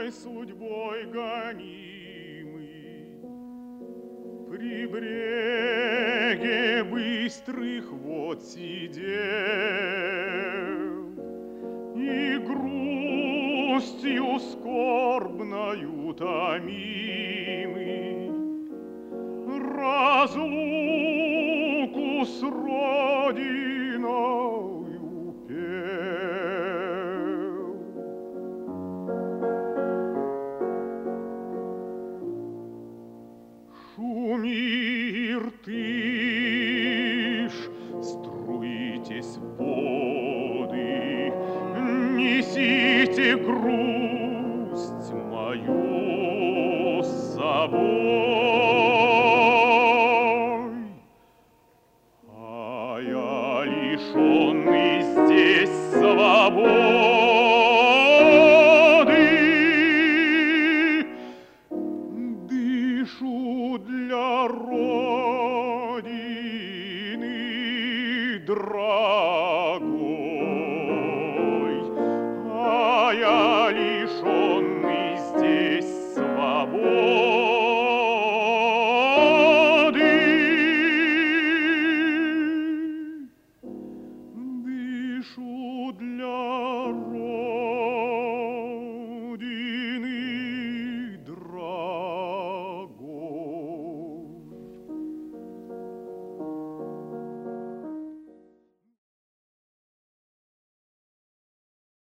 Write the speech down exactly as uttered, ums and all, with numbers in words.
злой судьбой гонимый, при бреге быстрых вод сидел и грустью скорбною томимый разлуку с родиною пел. Шуми ртыш, струитесь воды, несите грусть мою с собой. А я, лишенный здесь свободы, дышу для рода.